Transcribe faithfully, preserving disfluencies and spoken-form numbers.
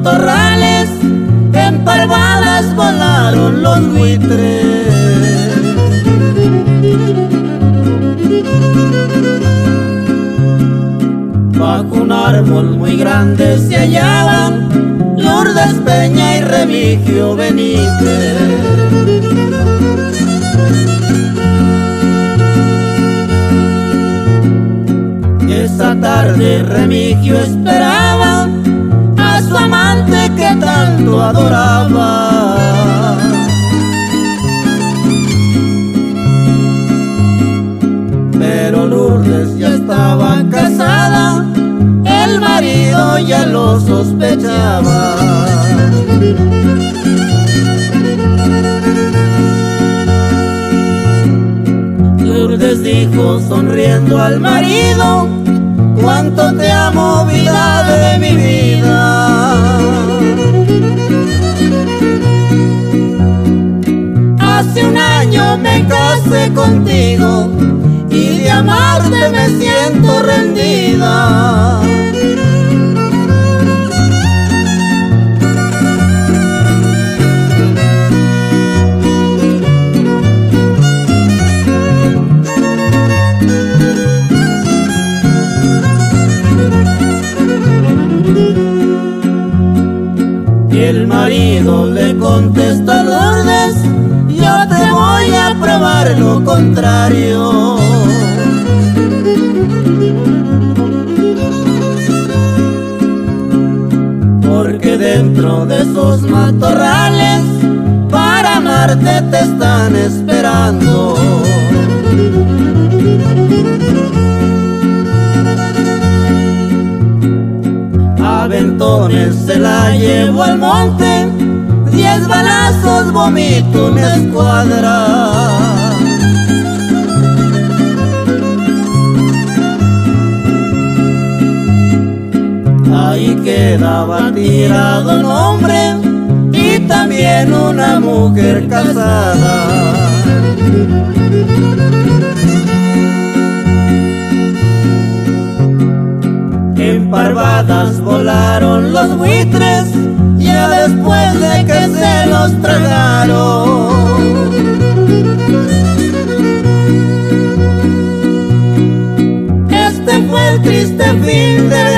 matorrales, en parvadas volaron los buitres. Bajo un árbol muy grande se hallaban Lourdes Peña y Remigio Benítez. Esa tarde Remigio esperaba a su amante que tanto adoraba. Pero Lourdes ya estaba casada, el marido ya lo sospechaba. Lourdes dijo sonriendo al marido: cuánto te amo, vida de mi vida. Hace un año me casé contigo y de amarte me siento rendida. Y el marido le contestó a Lourdes: yo te voy a probar lo contrario. Porque dentro de esos matorrales para amarte te están esperando. Aventones se la llevó al monte, diez balazos vomito una escuadra. Ahí quedaba tirado un hombre y también una mujer casada. En parvadas volaron los buitres, ya después de que se los tragaron. Este fue el triste fin de